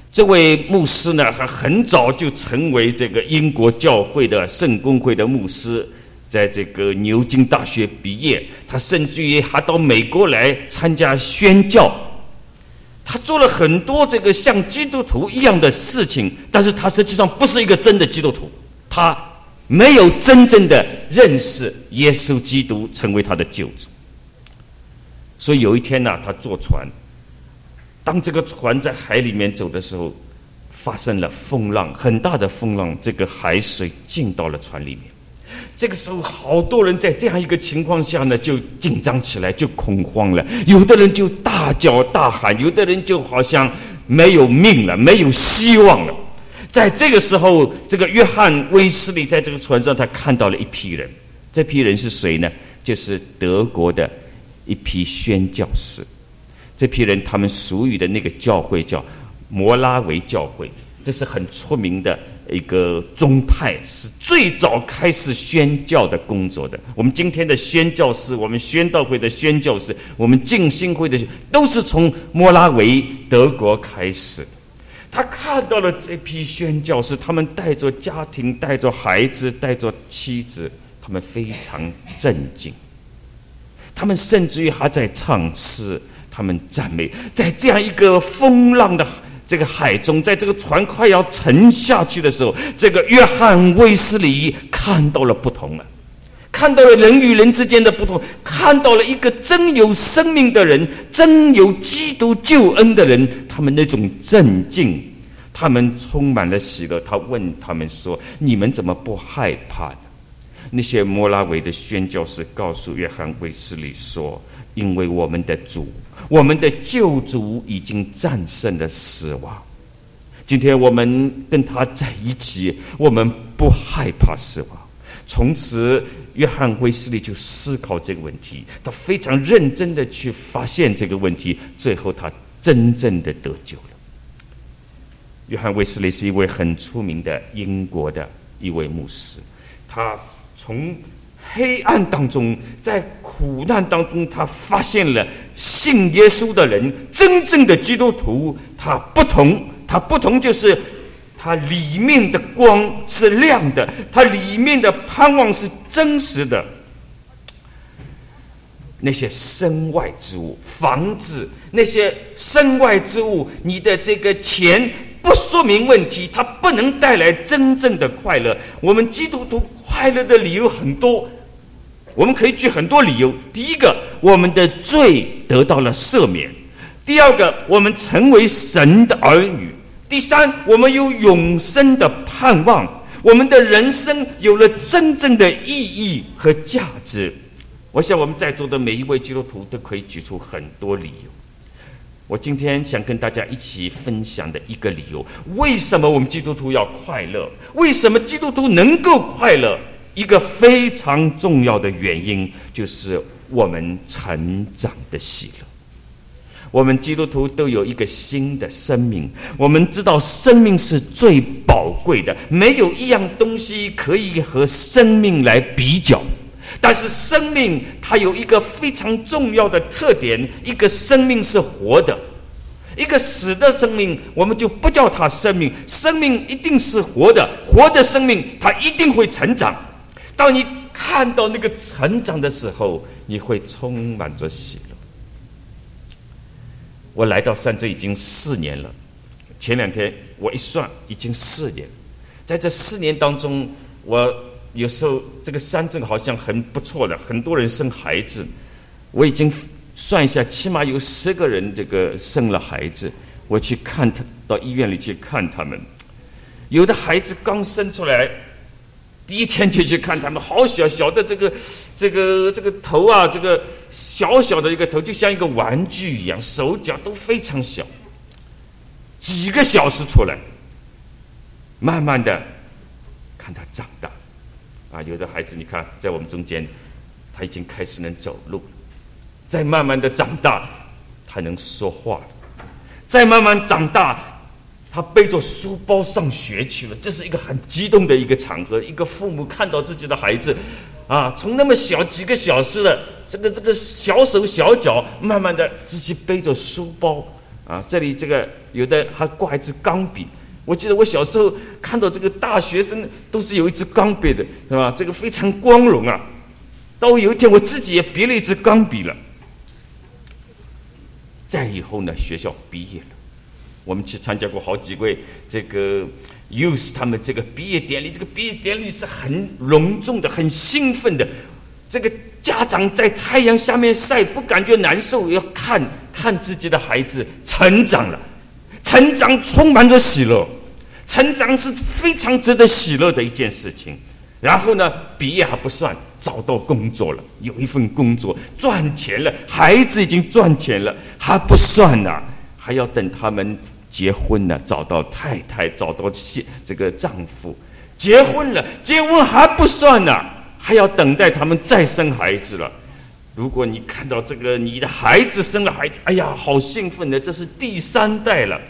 这位牧师呢，他很早就成为这个英国教会的圣公会的牧师，在这个牛津大学毕业，他甚至于还到美国来参加宣教。他做了很多这个像基督徒一样的事情，但是他实际上不是一个真的基督徒，他没有真正的认识耶稣基督成为他的救主。所以有一天呢，他坐船，当这个船在海里面走的时候，发生了风浪，很大的风浪，这个海水进到了船里面。这个时候好多人在这样一个情况下呢，就紧张起来，就恐慌了，有的人就大叫大喊，有的人就好像没有命了，没有希望了。在这个时候，这个约翰威斯利在这个船上，他看到了一批人。这批人是谁呢？就是德国的一批宣教士。这批人他们属于的那个教会叫摩拉维教会，这是很出名的一个宗派，是最早开始宣教的工作的。我们今天的宣教士，我们宣道会的宣教士，我们浸信会的，都是从摩拉维德国开始。他看到了这批宣教士，他们带着家庭，带着孩子，带着妻子，他们非常震惊，他们甚至于还在唱诗，他们赞美。在这样一个风浪的这个海中，在这个船快要沉下去的时候，这个约翰威斯利看到了不同了，看到了人与人之间的不同，看到了一个真有生命的人，真有基督救恩的人，他们那种震惊，他们充满了喜乐。他问他们说：“你们怎么不害怕呢？”那些摩拉维的宣教士告诉约翰威斯利说：“因为我们的主，我们的救主已经战胜了死亡。今天我们跟他在一起，我们不害怕死亡。”从此，约翰威斯利就思考这个问题，他非常认真的去发现这个问题，最后他真正的得救了。约翰威斯利是一位很出名的英国的一位牧师，他从黑暗当中，在苦难当中，他发现了信耶稣的人，真正的基督徒，他不同就是他里面的光是亮的，他里面的盼望是真实的。那些身外之物，房子，那些身外之物，你的这个钱不说明问题，它不能带来真正的快乐。我们基督徒快乐的理由很多，我们可以举很多理由。第一个，我们的罪得到了赦免；第二个，我们成为神的儿女；第三，我们有永生的盼望，我们的人生有了真正的意义和价值。我想我们在座的每一位基督徒都可以举出很多理由。我今天想跟大家一起分享的一个理由，为什么我们基督徒要快乐？为什么基督徒能够快乐？一个非常重要的原因，就是我们成长的喜乐。我们基督徒都有一个新的生命，我们知道生命是最宝贵的，没有一样东西可以和生命来比较。但是生命它有一个非常重要的特点，一个生命是活的，一个死的生命我们就不叫它生命，生命一定是活的，活的生命它一定会成长。当你看到那个成长的时候，你会充满着喜乐。我来到山镇已经4年了，前2天我一算已经4年。在这4年当中，我有时候这个山镇好像很不错的，很多人生孩子，我已经算一下，起码有10个人这个生了孩子。我去看他，到医院里去看他们，有的孩子刚生出来，第一天就去看他们，好小小的这个头啊，这个小小的一个头，就像一个玩具一样，手脚都非常小，几个小时出来，慢慢的看他长大。有的孩子你看在我们中间，他已经开始能走路了，再慢慢的长大，他能说话了，再慢慢长大，他背着书包上学去了。这是一个很激动的一个场合，一个父母看到自己的孩子从那么小几个小时的这个小手小脚，慢慢的自己背着书包这里这个有的还挂一支钢笔。我记得我小时候看到这个大学生都是有一支钢笔的，是吧？这个非常光荣啊。到有一天我自己也别了一支钢笔了。再以后呢，学校毕业了，我们去参加过好几位这个 youth 他们这个毕业典礼，这个毕业典礼是很隆重的，很兴奋的。这个家长在太阳下面晒不感觉难受，要看自己的孩子成长了，成长充满着喜乐，成长是非常值得喜乐的一件事情。然后呢，毕业还不算，找到工作了，有一份工作赚钱了，孩子已经赚钱了，还不算呢，还要等他们结婚了，找到太太，找到这个丈夫，结婚了，结婚还不算呢，还要等待他们再生孩子了。如果你看到这个你的孩子生了孩子，哎呀，好兴奋的，这是第3代了。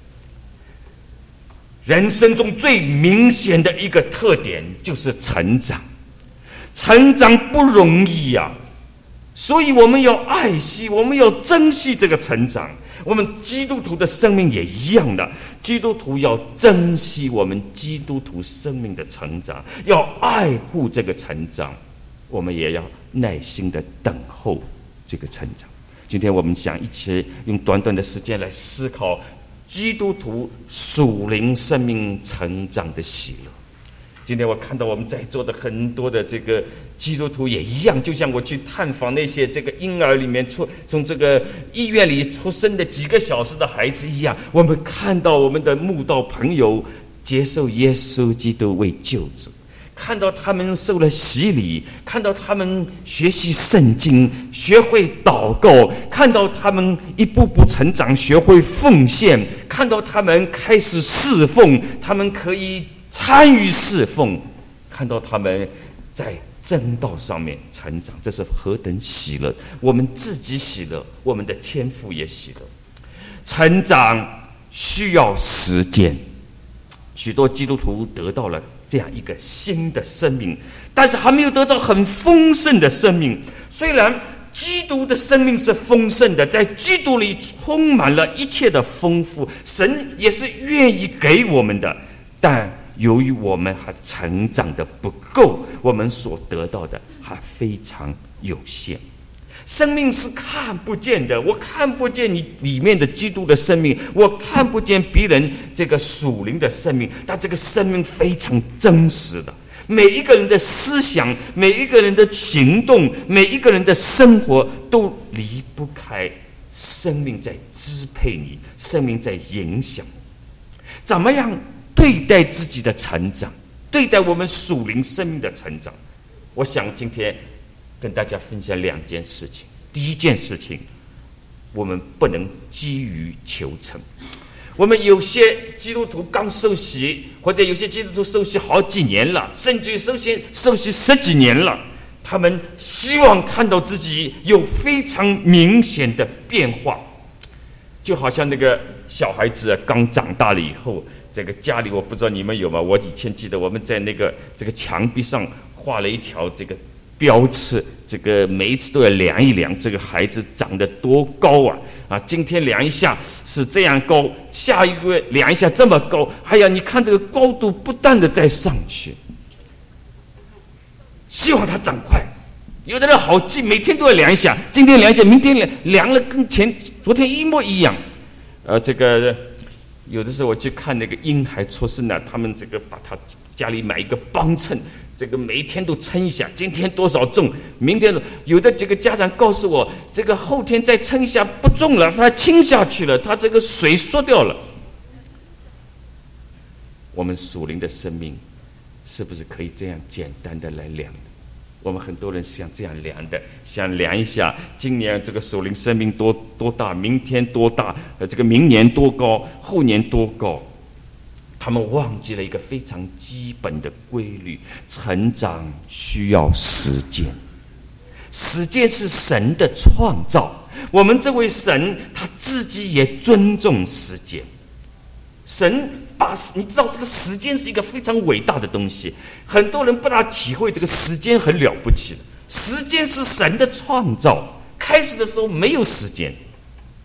人生中最明显的一个特点就是成长，成长不容易呀，所以我们要爱惜，我们要珍惜这个成长。我们基督徒的生命也一样的，基督徒要珍惜我们基督徒生命的成长，要爱护这个成长，我们也要耐心的等候这个成长。今天我们想一起用短短的时间来思考基督徒属灵生命成长的喜乐。今天我看到我们在座的很多的这个基督徒也一样，就像我去探访那些这个婴儿里面从这个医院里出生的几个小时的孩子一样，我们看到我们的慕道朋友接受耶稣基督为救主，看到他们受了洗礼，看到他们学习圣经，学会祷告，看到他们一步步成长，学会奉献，看到他们开始侍奉，他们可以参与侍奉，看到他们在正道上面成长，这是何等喜乐！我们自己喜乐，我们的天父也喜乐。成长需要时间，许多基督徒得到了这样一个新的生命，但是还没有得到很丰盛的生命。虽然基督的生命是丰盛的，在基督里充满了一切的丰富，神也是愿意给我们的，但由于我们还成长的不够，我们所得到的还非常有限。生命是看不见的，我看不见你里面的基督的生命，我看不见别人这个属灵的生命，但这个生命非常真实的。每一个人的思想，每一个人的行动，每一个人的生活都离不开生命在支配你，生命在影响。怎么样对待自己的成长，对待我们属灵生命的成长？我想今天跟大家分享2件事情。第一件事情，我们不能急于求成。我们有些基督徒刚受洗，或者有些基督徒受洗好几年了，甚至于受洗10几年了，他们希望看到自己有非常明显的变化，就好像那个小孩子刚长大了以后，这个家里我不知道你们有吗？我以前记得我们在这个墙壁上画了一条这个标尺，这个每一次都要量一量这个孩子长得多高啊！今天量一下是这样高，下一个月量一下这么高，哎呀，你看这个高度不断的在上去，希望它长快。有的人好记，每天都要量一下，今天量一下，明天量了跟昨天一模一样。这个有的时候我去看那个婴孩出生了，他们这个把他家里买一个磅秤，这个每天都称一下，今天多少重，明天有的这个家长告诉我，这个后天再称一下不重了，他轻下去了，他这个水缩掉了。我们属灵的生命是不是可以这样简单的来量？我们很多人是想这样量的，想量一下今年这个属灵生命多大，明天多大，这个明年多高，后年多高。他们忘记了一个非常基本的规律：成长需要时间。时间是神的创造，我们这位神他自己也尊重时间。神你知道这个时间是一个非常伟大的东西，很多人不大体会这个时间很了不起的。时间是神的创造，开始的时候没有时间，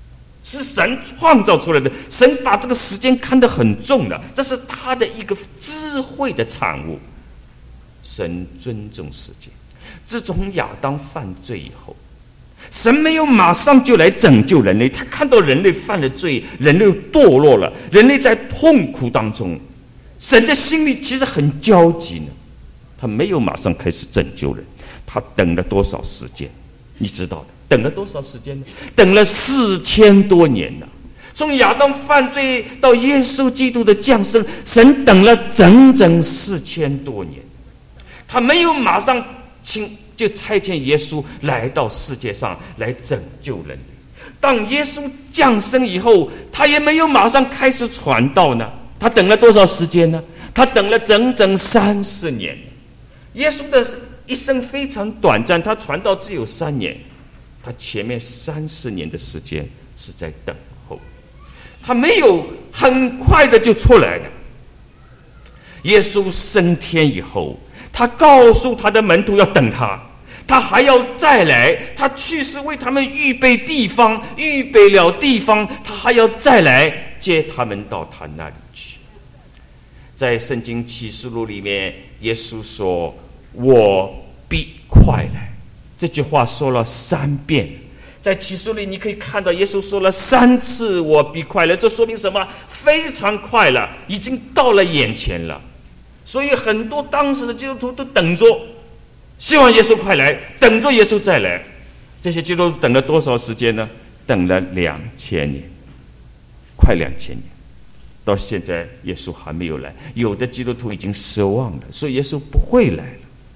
是神创造出来的。神把这个时间看得很重的，这是他的一个智慧的产物。神尊重时间。自从亚当犯罪以后，神没有马上就来拯救人类，他看到人类犯了罪，人类堕落了，人类在痛苦当中，神的心里其实很焦急呢。他没有马上开始拯救人，他等了多少时间？你知道的，等了多少时间呢？等了4000多年了。从亚当犯罪到耶稣基督的降生，神等了整整4000多年。他没有马上就差遣耶稣来到世界上来拯救人类。当耶稣降生以后，他也没有马上开始传道呢。他等了多少时间呢？他等了整整30年。耶稣的一生非常短暂，他传道只有3年，他前面30年的时间是在等候，他没有很快的就出来了。耶稣升天以后，他告诉他的门徒要等他，他还要再来，他去世为他们预备地方，预备了地方，他还要再来接他们到他那里去。在圣经启示录里面，耶稣说我必快来，这句话说了3遍。在启示录里你可以看到耶稣说了3次我必快来，这说明什么？非常快了，已经到了眼前了。所以很多当时的基督徒都等着，希望耶稣快来，等着耶稣再来。这些基督徒等了多少时间呢？等了2000年，快2000年。到现在耶稣还没有来，有的基督徒已经失望了，所以耶稣不会来了。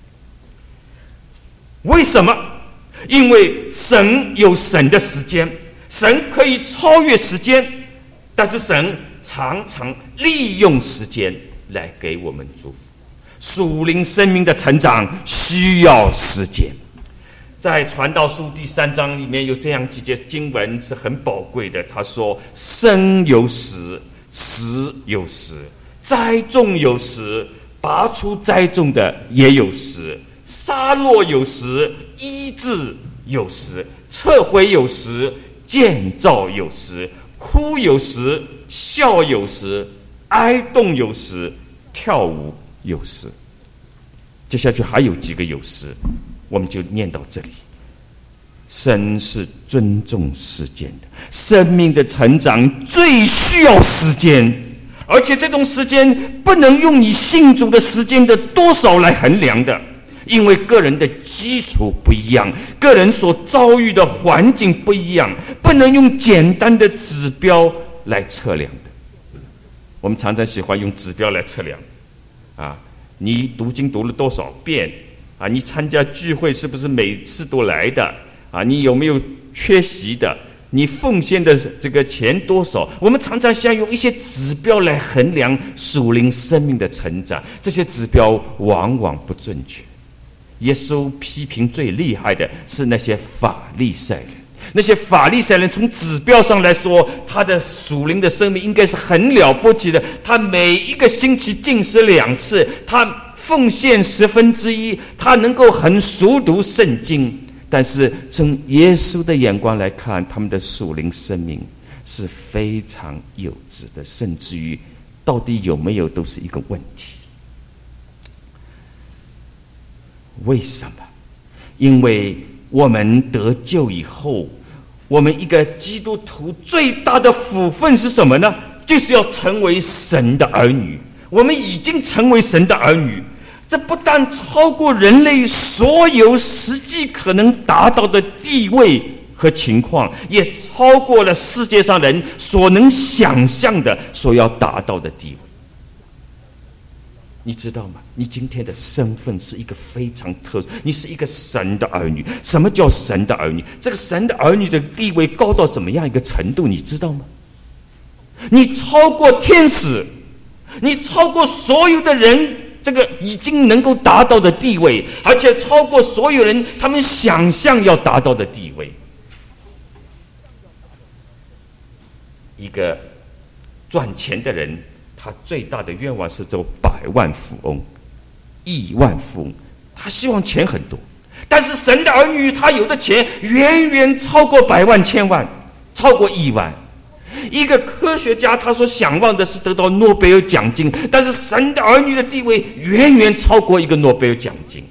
为什么？因为神有神的时间，神可以超越时间，但是神常常利用时间来给我们祝福。属灵生命的成长需要时间。在传道书第3章里面有这样几节经文是很宝贵的，他说生有时，死有时，栽种有时，拔出栽种的也有时，杀戮有时，医治有时，撤回有时，建造有时，哭有时，笑有时，哀动有时，跳舞有时。接下去还有几个有时，我们就念到这里。神是尊重时间的，生命的成长最需要时间，而且这种时间不能用你信主的时间的多少来衡量的，因为个人的基础不一样，个人所遭遇的环境不一样，不能用简单的指标来测量的。我们常常喜欢用指标来测量啊，你读经读了多少遍啊？你参加聚会是不是每次都来的啊？你有没有缺席的？你奉献的这个钱多少？我们常常想用一些指标来衡量属灵生命的成长，这些指标往往不准确。耶稣批评最厉害的是那些法利赛人，那些法利赛人从指标上来说，他的属灵的生命应该是很了不起的。他每一个星期禁食2次，他奉献1/10，他能够很熟读圣经。但是从耶稣的眼光来看，他们的属灵生命是非常幼稚的，甚至于到底有没有都是一个问题。为什么？因为我们得救以后，我们一个基督徒最大的福分是什么呢？就是要成为神的儿女。我们已经成为神的儿女，这不但超过人类所有实际可能达到的地位和情况，也超过了世界上人所能想象的所要达到的地位。你知道吗？你今天的身份是一个非常特殊，你是一个神的儿女。什么叫神的儿女？这个神的儿女的地位高到怎么样一个程度，你知道吗？你超过天使，你超过所有的人这个已经能够达到的地位，而且超过所有人他们想象要达到的地位。一个赚钱的人，他最大的愿望是做100万富翁、亿万富翁，他希望钱很多。但是神的儿女，他有的钱远远超过100万、千万，超过亿万。 一个科学家他所想望的是得到诺贝尔奖金，但是神的儿女的地位远远超过一个诺贝尔奖金，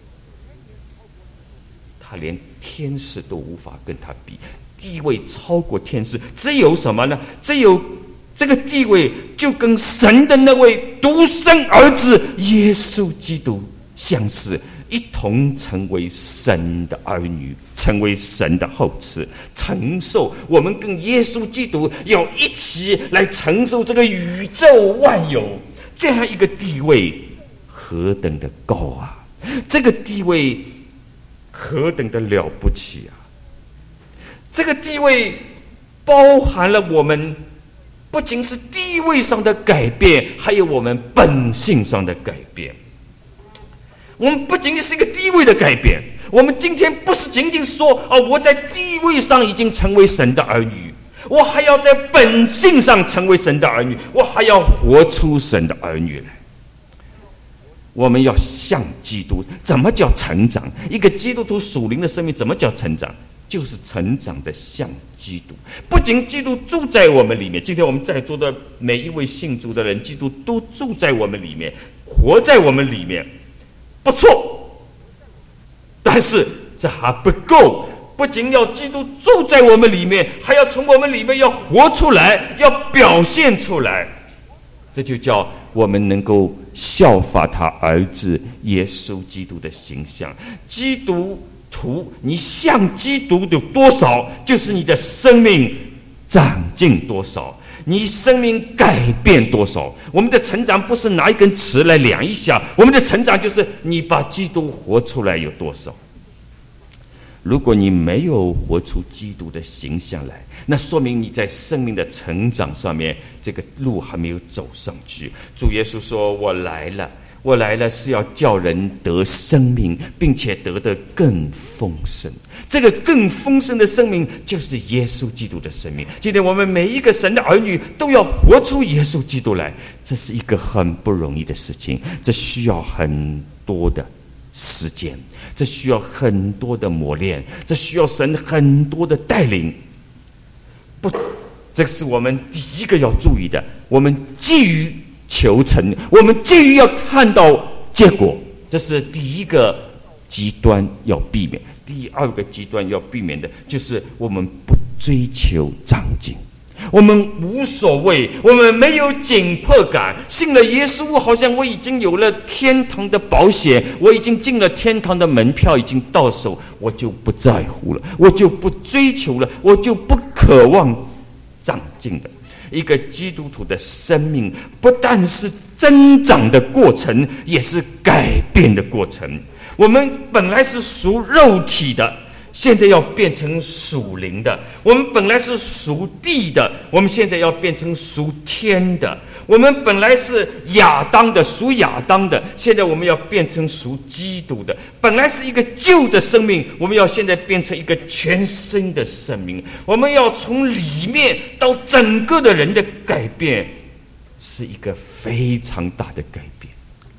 他连天使都无法跟他比，地位超过天使。只有什么呢？只有这个地位就跟神的那位独生儿子耶稣基督相似，一同成为神的儿女，成为神的后嗣，承受我们跟耶稣基督要一起来承受这个宇宙万有，这样一个地位何等的高啊！这个地位何等的了不起啊！这个地位包含了我们不仅是地位上的改变，还有我们本性上的改变。我们不仅仅是一个地位的改变，我们今天不是仅仅说我在地位上已经成为神的儿女，我还要在本性上成为神的儿女，我还要活出神的儿女来。我们要像基督。怎么叫成长？一个基督徒属灵的生命怎么叫成长？就是成长的像基督。不仅基督住在我们里面，今天我们在座的每一位信主的人，基督都住在我们里面，活在我们里面，不错。但是这还不够，不仅要基督住在我们里面，还要从我们里面要活出来，要表现出来。这就叫我们能够效法他儿子耶稣基督的形象。基督徒，你像基督有多少，就是你的生命长进多少，你生命改变多少。我们的成长不是拿一根尺来量一下，我们的成长就是你把基督活出来有多少。如果你没有活出基督的形象来，那说明你在生命的成长上面这个路还没有走上去。主耶稣说，我来了是要叫人得生命，并且得得更丰盛。这个更丰盛的生命就是耶稣基督的生命。今天我们每一个神的儿女都要活出耶稣基督来，这是一个很不容易的事情，这需要很多的时间，这需要很多的磨练，这需要神很多的带领。不，这是我们第一个要注意的。我们急于求成，我们急于要看到结果，这是第一个极端要避免。第二个极端要避免的就是我们不追求长进，我们无所谓，我们没有紧迫感。信了耶稣，好像我已经有了天堂的保险，我已经进了天堂的门票，已经到手，我就不在乎了，我就不追求了，我就不渴望长进了。一个基督徒的生命不但是增长的过程，也是改变的过程。我们本来是属肉体的，现在要变成属灵的；我们本来是属地的，我们现在要变成属天的；我们本来是亚当的，属亚当的，现在我们要变成属基督的。本来是一个旧的生命，我们要现在变成一个全新的生命。我们要从里面到整个的人的改变，是一个非常大的改变。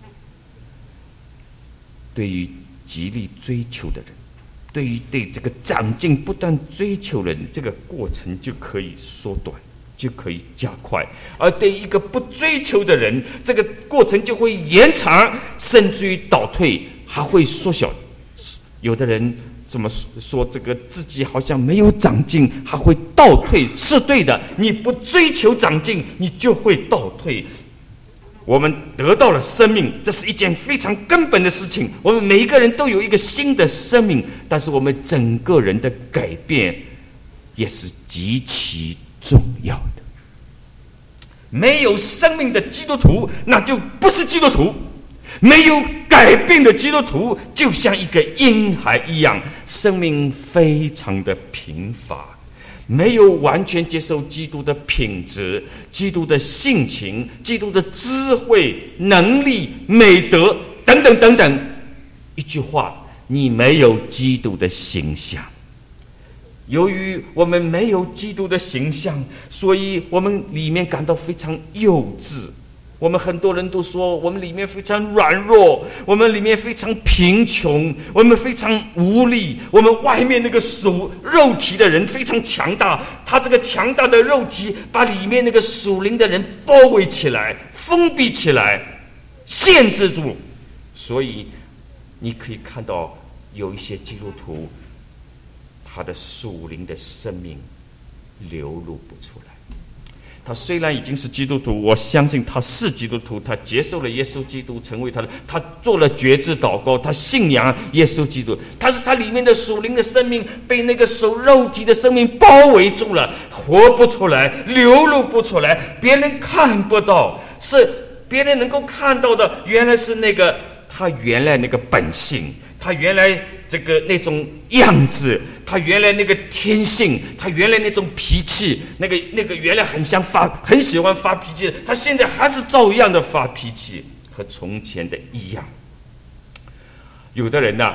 对于极力追求的人，对这个长进不断追求的人，这个过程就可以缩短，就可以加快；而对一个不追求的人，这个过程就会延长，甚至于倒退，还会缩小。有的人怎么说，这个自己好像没有长进，还会倒退，是对的。你不追求长进，你就会倒退。我们得到了生命，这是一件非常根本的事情。我们每一个人都有一个新的生命，但是我们整个人的改变也是极其重要的。没有生命的基督徒，那就不是基督徒。没有改变的基督徒，就像一个婴孩一样，生命非常的贫乏。没有完全接受基督的品质、基督的性情、基督的智慧、能力、美德等等等等。一句话，你没有基督的形象。由于我们没有基督的形象，所以我们里面感到非常幼稚， 我们很多人都说，我们里面非常软弱，我们里面非常贫穷，我们非常无力。我们外面那个肉体的人非常强大，他这个强大的肉体把里面那个属灵的人包围起来，封闭起来，限制住。所以你可以看到有一些基督徒，他的属灵的生命流露不出来。他虽然已经是基督徒，我相信他是基督徒，他接受了耶稣基督成为他的，他做了决志祷告，他信仰耶稣基督，但是他里面的属灵的生命被那个肉体的生命包围住了，活不出来，流露不出来，别人看不到，是别人能够看到的，原来是那个他原来那个本性，他原来这个那种样子，他原来那个天性，他原来那种脾气，那个原来很喜欢发脾气的，他现在还是照样的发脾气，和从前的一样。有的人呢，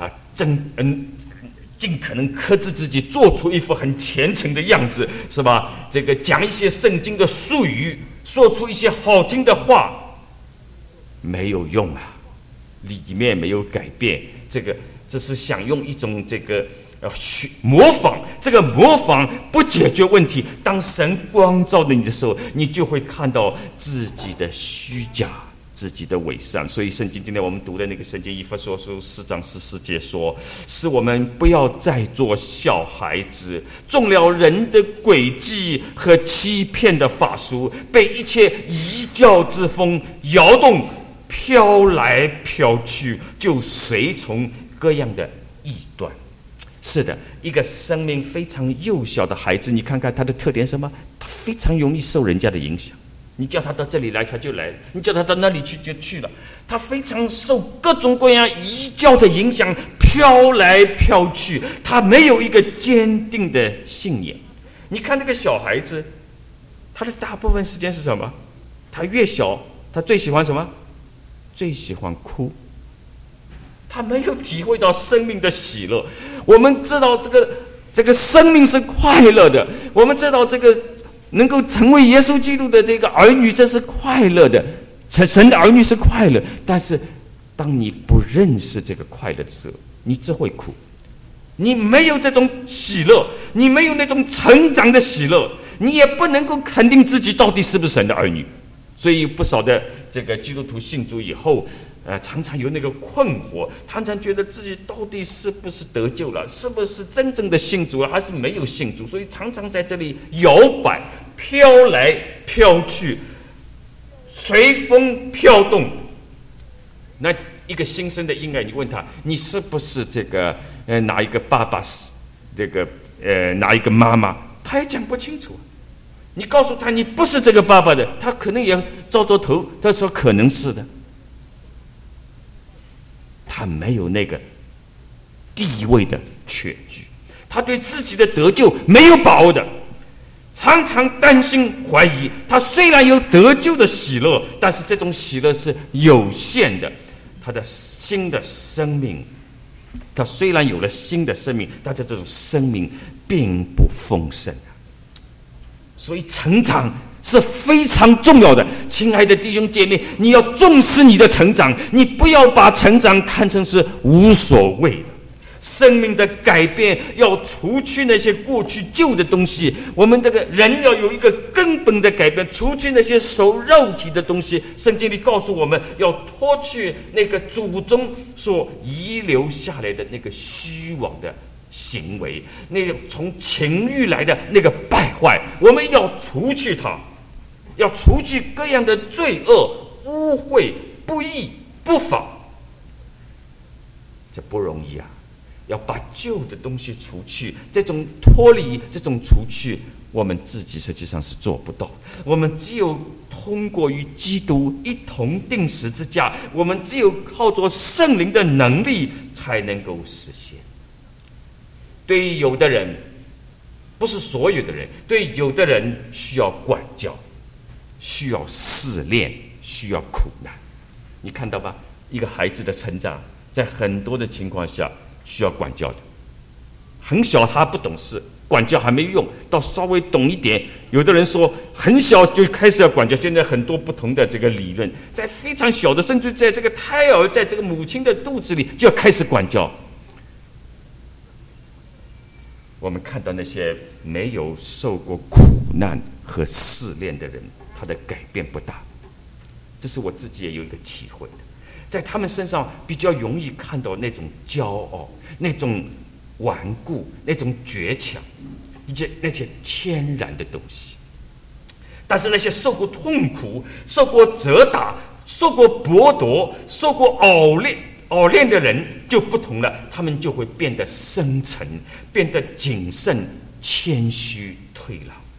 尽可能克制自己，做出一副很虔诚的样子，是吧？这个讲一些圣经的术语，说出一些好听的话，没有用啊，里面没有改变。这是想用一种模仿，这个模仿不解决问题。当神光照你的时候，你就会看到自己的虚假，自己的伪善。所以圣经今天我们读的那个圣经以弗所书4章14节说，使我们不要再做小孩子，中了人的诡计和欺骗的法术，被一切异教之风摇动，飘来飘去，就随从各样的异端。是的，一个生命非常幼小的孩子，你看看他的特点是什么？他非常容易受人家的影响。你叫他到这里来，他就来；你叫他到那里去，就去了。他非常受各种各样异教的影响，飘来飘去。他没有一个坚定的信念。你看那个小孩子，他的大部分时间是什么？他越小，他最喜欢什么？最喜欢哭。他没有体会到生命的喜乐。我们知道这个生命是快乐的，我们知道这个能够成为耶稣基督的这个儿女，这是快乐的，神的儿女是快乐。但是当你不认识这个快乐的时候，你只会哭，你没有这种喜乐，你没有那种成长的喜乐，你也不能够肯定自己到底是不是神的儿女。所以不少的这个基督徒信主以后，常常有那个困惑，常常觉得自己到底是不是得救了，是不是真正的信主了，还是没有信主，所以常常在这里摇摆，飘来飘去，随风飘动。那一个新生的婴儿，你问他，你是不是哪一个爸爸，哪一个妈妈，他也讲不清楚。你告诉他你不是这个爸爸的，他可能也皱皱头，他说可能是的。他没有那个地位的确据，他对自己的得救没有把握的，常常担心怀疑。他虽然有得救的喜乐，但是这种喜乐是有限的。他的新的生命，他虽然有了新的生命，但是这种生命并不丰盛。所以成长是非常重要的，亲爱的弟兄姐妹，你要重视你的成长，你不要把成长看成是无所谓的。生命的改变要除去那些过去旧的东西，我们这个人要有一个根本的改变，除去那些属肉体的东西。圣经里告诉我们要脱去那个祖宗所遗留下来的那个虚妄的行为，那种从情欲来的那个败坏，我们要除去它，要除去各样的罪恶、污秽、不义、不法。这不容易啊！要把旧的东西除去，这种脱离、这种除去，我们自己实际上是做不到。我们只有通过与基督一同钉十字架，我们只有靠着圣灵的能力，才能够实现。对于有的人，不是所有的人，对有的人需要管教，需要试炼，需要苦难。你看到吧？一个孩子的成长，在很多的情况下需要管教的。很小他不懂事， 管教还没用，到稍微懂一点。有的人说很小就开始要管教，现在很多不同的这个理论，在非常小的，甚至在这个胎儿在这个母亲的肚子里就要开始管教。我们看到那些没有受过苦难和试炼的人，他的改变不大。这是我自己也有一个体会的，在他们身上比较容易看到那种骄傲、那种顽固、那种倔强，以及那些天然的东西。但是那些受过痛苦、受过责打、受过剥夺、受过熬炼的人就不同了，他们就会变得深沉，变得谨慎、谦虚、退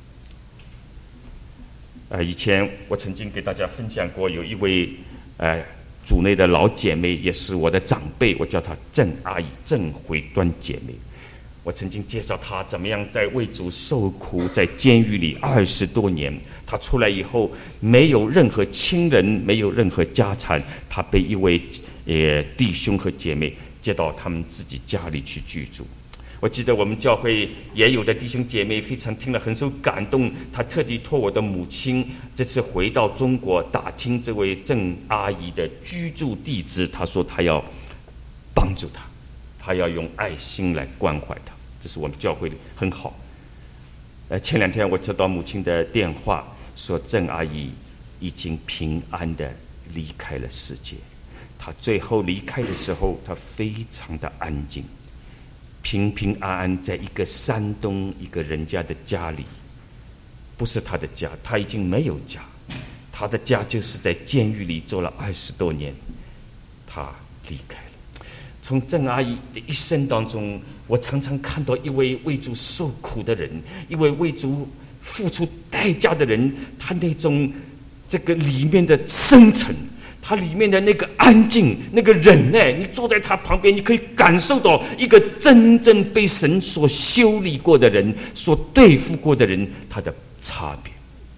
让。以前我曾经给大家分享过，有一位组内的老姐妹，也是我的长辈，我叫她郑阿姨，郑回端姐妹。我曾经介绍她怎么样在为主受苦，在监狱里20多年。她出来以后，没有任何亲人，没有任何家产，她被一位弟兄和姐妹接到他们自己家里去居住。我记得我们教会也有的弟兄姐妹非常听了很受感动，他特地托我的母亲这次回到中国打听这位郑阿姨的居住地址，他说他要帮助她，他要用爱心来关怀她，这是我们教会的很好。前2天我接到母亲的电话，说郑阿姨已经平安的离开了世界。她最后离开的时候，她非常的安静，平平安安在一个山东一个人家的家里，不是他的家，他已经没有家，他的家就是在监狱里做了20多年，他离开了。从郑阿姨的一生当中，我常常看到一位为主受苦的人，一位为主付出代价的人，他那种这个里面的深沉，他里面的那个安静，那个忍耐，你坐在他旁边，你可以感受到一个真正被神所修理过的人，所对付过的人，他的差别。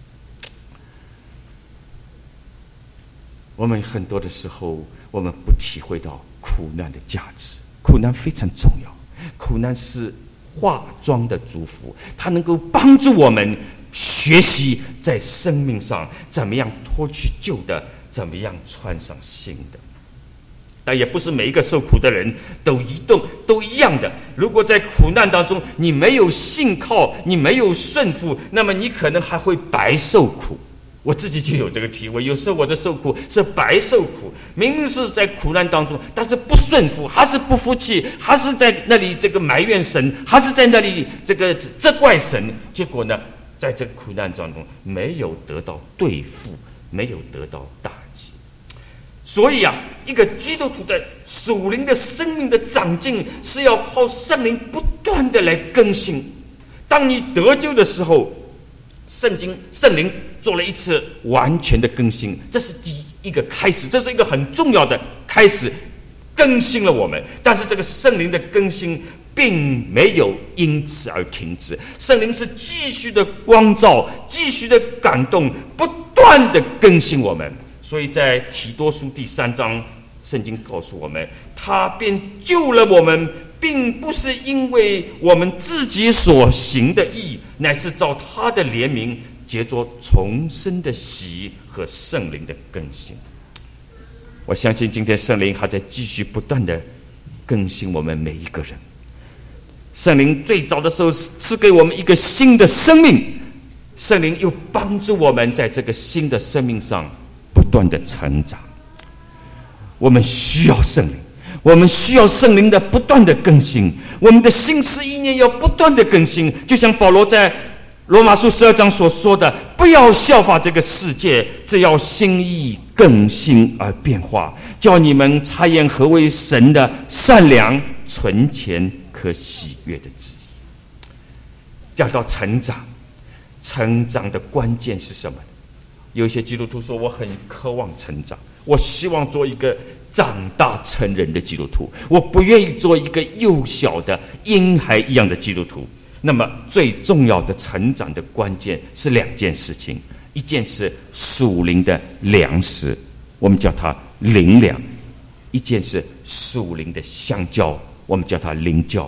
我们很多的时候，我们不体会到苦难的价值。苦难非常重要，苦难是化妆的祝福，它能够帮助我们学习在生命上怎么样脱去旧的，怎么样穿上新的。但也不是每一个受苦的人都一样的。如果在苦难当中你没有信靠，你没有顺服，那么你可能还会白受苦。我自己就有这个体会，有时候我的受苦是白受苦，明明是在苦难当中，但是不顺服，还是不服气，还是在那里这个埋怨神，还是在那里这个责怪神，结果呢，在这个苦难当中没有得到对付，没有得到打击。所以一个基督徒的属灵的生命的长进，是要靠圣灵不断的来更新。当你得救的时候，圣灵做了一次完全的更新，这是第一个开始，这是一个很重要的开始，更新了我们。但是这个圣灵的更新并没有因此而停止，圣灵是继续的光照，继续的感动，不断的更新我们。所以在提多书第3章，圣经告诉我们，他便救了我们，并不是因为我们自己所行的义，乃是照他的怜悯，结着重生的喜和圣灵的更新。我相信今天圣灵还在继续不断的更新我们每一个人。圣灵最早的时候赐给我们一个新的生命，圣灵又帮助我们在这个新的生命上不断的成长。我们需要圣灵，我们需要圣灵的不断的更新，我们的心思意念要不断的更新。就像保罗在罗马书12章所说的，不要效法这个世界，只要心意更新而变化，叫你们察验何为神的善良、纯全、可喜悦的旨意。讲到成长，成长的关键是什么？有一些基督徒说，我很渴望成长，我希望做一个长大成人的基督徒，我不愿意做一个幼小的婴孩一样的基督徒。那么最重要的成长的关键是2件事情，一件是属灵的粮食，我们叫它灵粮；一件是属灵的香蕉，我们叫它灵酵。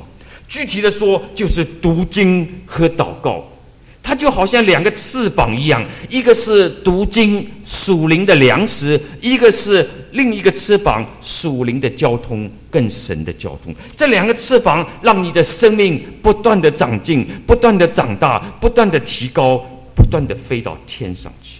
具体的说，就是读经和祷告。它就好像两个翅膀一样，一个是读经属灵的粮食，一个是另一个翅膀属灵的交通，更神的交通。这两个翅膀让你的生命不断的长进，不断的长大，不断的提高，不断的飞到天上去。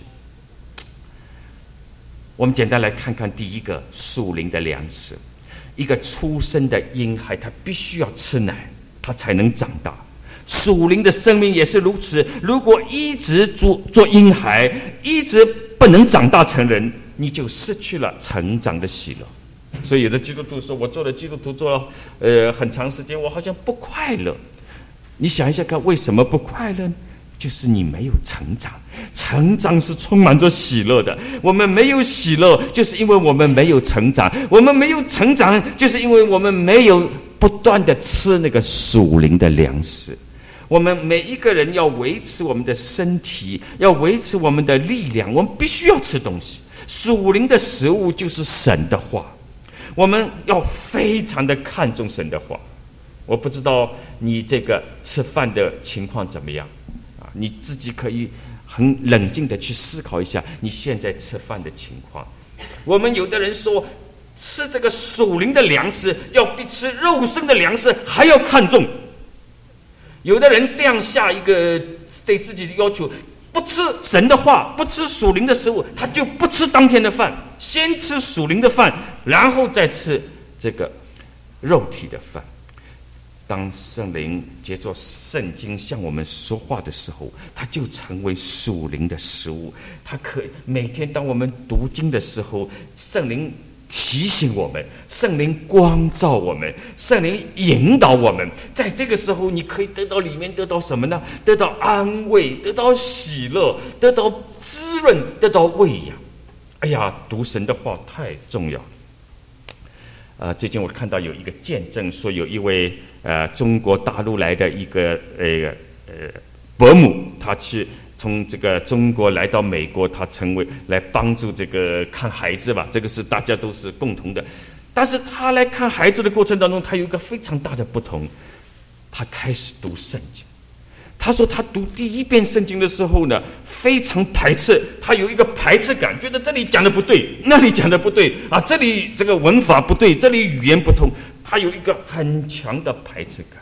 我们简单来看看第一个属灵的粮食。一个出生的婴孩，他必须要吃奶，他才能长大。属灵的生命也是如此，如果一直做婴孩，一直不能长大成人，你就失去了成长的喜乐。所以有的基督徒说，我做了基督徒做了很长时间，我好像不快乐。你想一下看，为什么不快乐呢？就是你没有成长。成长是充满着喜乐的，我们没有喜乐，就是因为我们没有成长。我们没有成长，就是因为我们没有不断的吃那个属灵的粮食。我们每一个人要维持我们的身体，要维持我们的力量，我们必须要吃东西。属灵的食物就是神的话，我们要非常的看重神的话。我不知道你这个吃饭的情况怎么样啊？你自己可以很冷静的去思考一下你现在吃饭的情况。我们有的人说，吃这个属灵的粮食要比吃肉身的粮食还要看重。有的人这样下一个对自己的要求，不吃神的话，不吃属灵的食物，他就不吃当天的饭，先吃属灵的饭，然后再吃这个肉体的饭。当圣灵借着圣经向我们说话的时候，它就成为属灵的食物。它可以每天当我们读经的时候，圣灵提醒我们，圣灵光照我们，圣灵引导我们。在这个时候，你可以得到里面得到什么呢？得到安慰，得到喜乐，得到滋润，得到喂养。哎呀，读神的话太重要了。最近我看到有一个见证，说有一位中国大陆来的一个伯母，他去从这个中国来到美国，他成为来帮助这个看孩子吧，这个是大家都是共同的。但是他来看孩子的过程当中，他有一个非常大的不同，他开始读圣经。他说他读第一遍圣经的时候呢，非常排斥，他有一个排斥感，觉得这里讲的不对，那里讲的不对啊，这里这个文法不对，这里语言不通，他有一个很强的排斥感。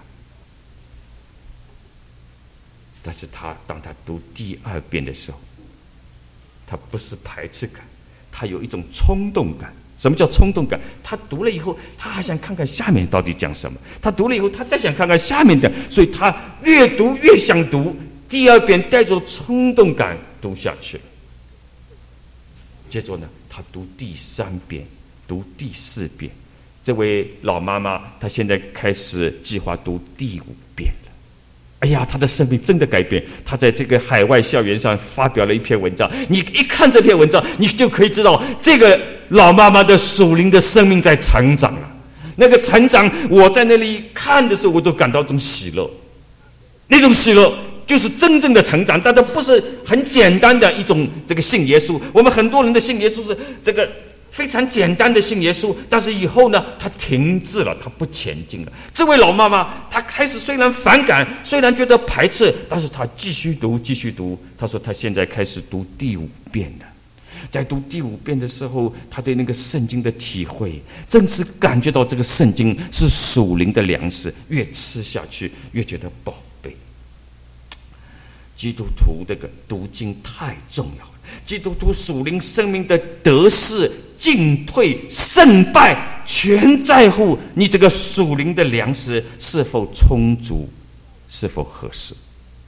但是当他读第二遍的时候，他不是排斥感，他有一种冲动感。什么叫冲动感？他读了以后，他还想看看下面到底讲什么。他读了以后，他再想看看下面的，所以他越读越想读。第二遍带着冲动感读下去了。接着呢，他读第三遍，读第四遍。这位老妈妈，她现在开始计划读第五遍了。哎呀，她的生命真的改变。她在这个海外校园上发表了一篇文章。你一看这篇文章，你就可以知道这个老妈妈的属灵的生命在成长了。那个成长，我在那里看的时候，我都感到一种喜乐。那种喜乐就是真正的成长，但这不是很简单的一种这个信耶稣。我们很多人的信耶稣是这个非常简单的信耶稣，但是以后呢，他停滞了，他不前进了。这位老妈妈，她开始虽然反感，虽然觉得排斥，但是她继续读，继续读。她说她现在开始读第五遍了。在读第五遍的时候，他对那个圣经的体会，真是感觉到这个圣经是属灵的粮食，越吃下去越觉得宝贝。基督徒这个读经太重要了，基督徒属灵生命的得失、进退、胜败，全在乎你这个属灵的粮食是否充足，是否合适。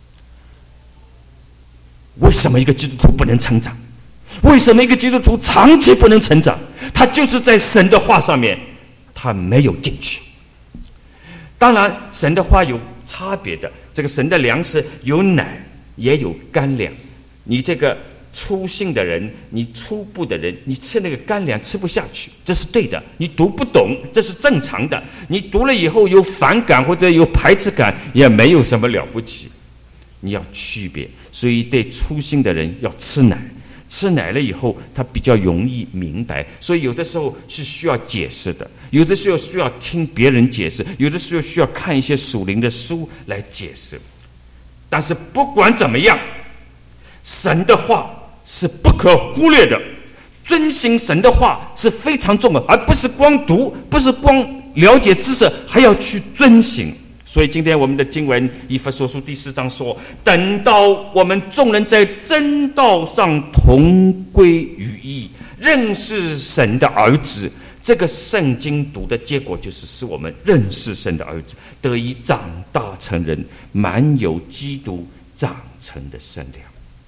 为什么一个基督徒不能成长？为什么一个基督徒长期不能成长？他就是在神的话上面，他没有进去。当然，神的话有差别的，这个神的粮食有奶，也有干粮。你这个初信的人，你初步的人，你吃那个干粮吃不下去，这是对的。你读不懂，这是正常的。你读了以后有反感或者有排斥感，也没有什么了不起。你要区别，所以对初信的人要吃奶， 吃奶了以后，他比较容易明白，所以有的时候是需要解释的，有的时候需要听别人解释，有的时候需要看一些属灵的书来解释。但是不管怎么样，神的话是不可忽略的，遵行神的话是非常重要，而不是光读，不是光了解知识，还要去遵行。所以今天我们的经文以弗所书第4章说，等到我们众人在真道上同归于一，认识神的儿子，这个圣经读的结果就是使我们认识神的儿子，得以长大成人，满有基督长成的身量。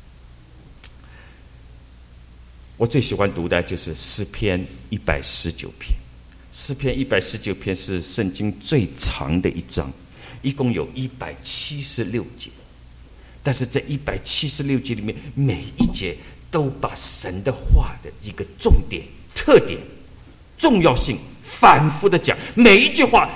我最喜欢读的就是诗篇119篇。诗篇119篇是圣经最长的一章，一共有176节，但是这176节里面，每一节都把神的话的一个重点、特点、重要性反复的讲，每一句话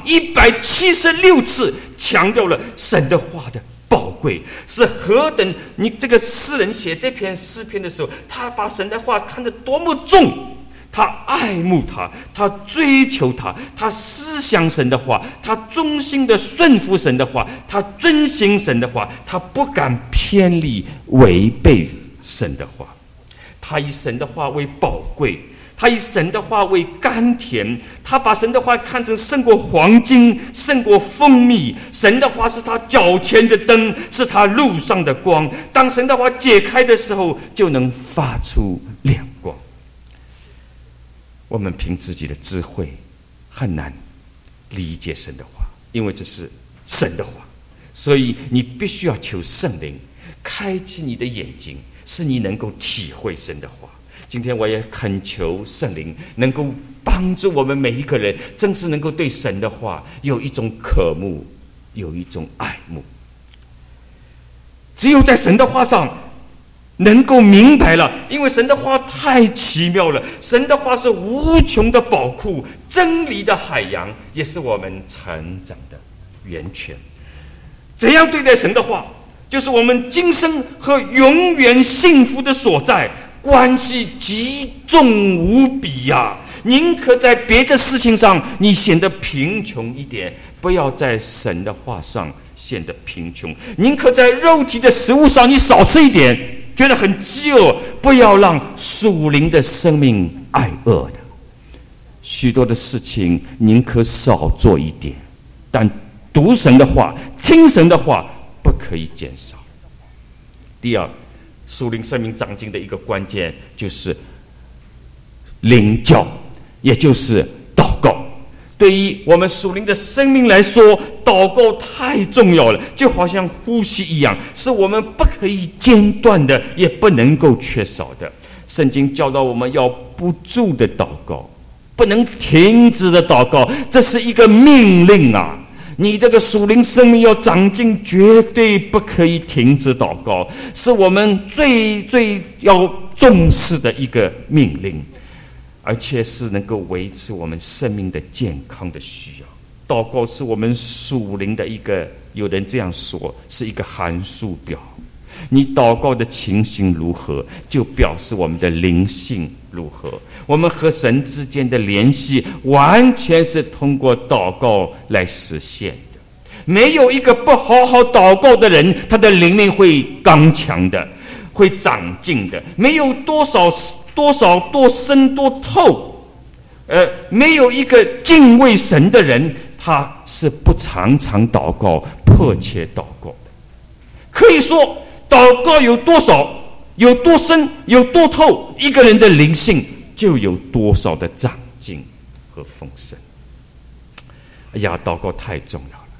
176次强调了神的话的宝贵，是何等！你这个诗人写这篇诗篇的时候，他把神的话看得多么重。他爱慕他，他追求他，他思想神的话，他忠心的顺服神的话，他遵行神的话，他不敢偏离违背神的话。他以神的话为宝贵，他以神的话为甘甜，他把神的话看成胜过黄金，胜过蜂蜜。神的话是他脚前的灯，是他路上的光。当神的话解开的时候，就能发出亮光。我们凭自己的智慧很难理解神的话，因为这是神的话，所以你必须要求圣灵开启你的眼睛，使你能够体会神的话。今天我也恳求圣灵能够帮助我们每一个人，真是能够对神的话有一种渴慕，有一种爱慕。只有在神的话上能够明白了，因为神的话太奇妙了，神的话是无穷的宝库，真理的海洋，也是我们成长的源泉。怎样对待神的话，就是我们今生和永远幸福的所在，关系极重无比呀！宁可在别的事情上你显得贫穷一点，不要在神的话上显得贫穷；宁可在肉体的食物上你少吃一点，觉得很饥饿，不要让属灵的生命挨饿的。许多的事情宁可少做一点，但读神的话、听神的话不可以减少。第二，属灵生命长进的一个关键就是灵教，也就是祷告。对于我们属灵的生命来说，祷告太重要了，就好像呼吸一样，是我们不可以间断的，也不能够缺少的。圣经教导我们要不住的祷告，不能停止的祷告，这是一个命令啊！你这个属灵生命要长进，绝对不可以停止祷告，是我们最要重视的一个命令，而且是能够维持我们生命的健康的需要。祷告是我们属灵的一个，有人这样说，是一个函数表。你祷告的情形如何，就表示我们的灵性如何。我们和神之间的联系完全是通过祷告来实现的。没有一个不好好祷告的人，他的灵命会刚强的，会长进的。没有多深多透，没有一个敬畏神的人，他是不常常祷告、迫切祷告的。可以说，祷告有多少、有多深、有多透，一个人的灵性就有多少的长进和丰盛。哎呀，祷告太重要了，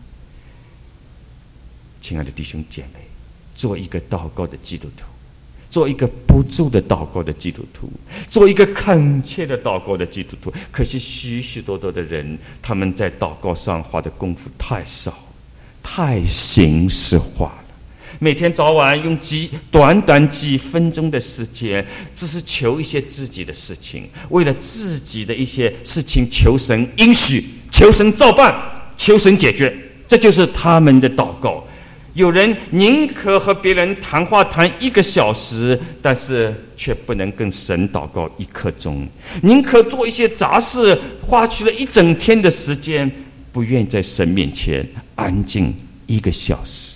亲爱的弟兄姐妹，做一个祷告的基督徒，做一个不住的祷告的基督徒，做一个恳切的祷告的基督徒。可惜许许多多的人，他们在祷告上花的功夫太少，太形式化了。每天早晚用短短几分钟的时间，只是求一些自己的事情，为了自己的一些事情求神应许，求神照办，求神解决，这就是他们的祷告。 有人宁可和别人谈话谈1个小时，但是却不能跟神祷告1刻钟；宁可做一些杂事，花去了1整天的时间，不愿在神面前安静1个小时。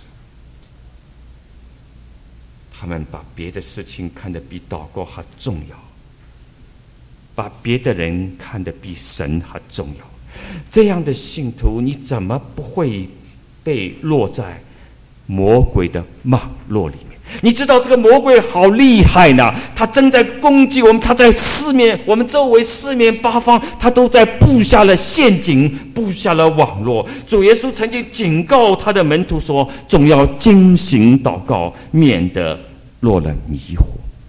他们把别的事情看得比祷告还重要，把别的人看得比神还重要。这样的信徒，你怎么不会被落在魔鬼的网络里面？你知道这个魔鬼好厉害呢，他正在攻击我们，他在我们周围4面8方，他都在布下了陷阱，布下了网络。主耶稣曾经警告他的门徒说，总要精行祷告，免得落了迷惑。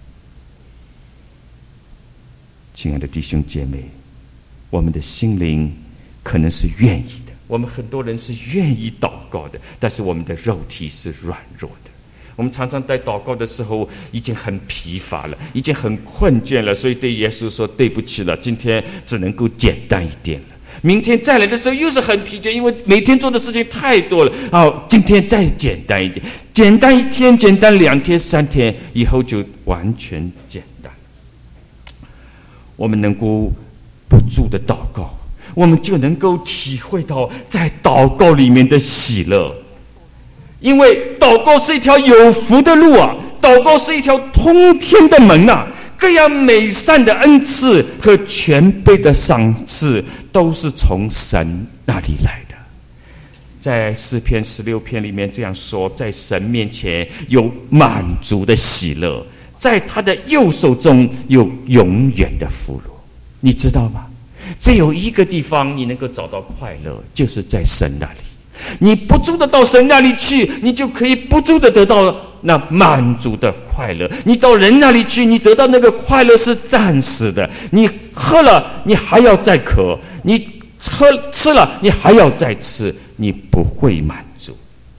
亲爱的弟兄姐妹，我们的心灵可能是愿意的，我们很多人是愿意祷告的，但是我们的肉体是软弱的。我们常常在祷告的时候已经很疲乏了，已经很困倦了，所以对耶稣说对不起了，今天只能够简单一点了。明天再来的时候又是很疲倦，因为每天做的事情太多了。今天再简单一点，简单1天，简单2天、3天，以后就完全简单。我们能够不住的祷告，我们就能够体会到在祷告里面的喜乐。因为祷告是一条有福的路啊，祷告是一条通天的门啊，各样美善的恩赐和全备的赏赐都是从神那里来的。在诗篇16篇里面这样说，在神面前有满足的喜乐，在他的右手中有永远的福乐。你知道吗？只有一个地方你能够找到快乐，就是在神那里。你不住的到神那里去，你就可以不住的得到那满足的快乐。你到人那里去，你得到那个快乐是暂时的，你喝了你还要再渴，你吃了你还要再吃，你不会满足。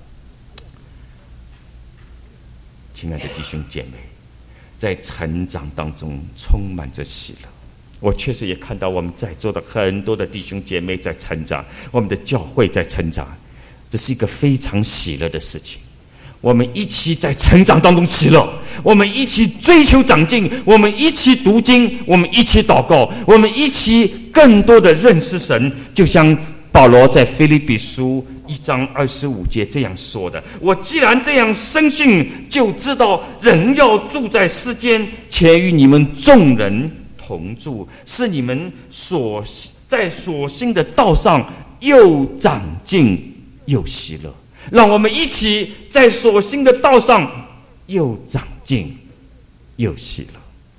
亲爱的弟兄姐妹，在成长当中充满着喜乐。我确实也看到我们在座的很多的弟兄姐妹在成长，我们的教会在成长，这是一个非常喜乐的事情。我们一起在成长当中喜乐，我们一起追求长进，我们一起读经，我们一起祷告，我们一起更多的认识神。就像保罗在腓立比书1章25节这样说的：我既然这样深信，就知道人要住在世间，且与你们众人同住，是你们在所行的道上又长进又喜乐。让我们一起在所行的道上又长进又喜乐。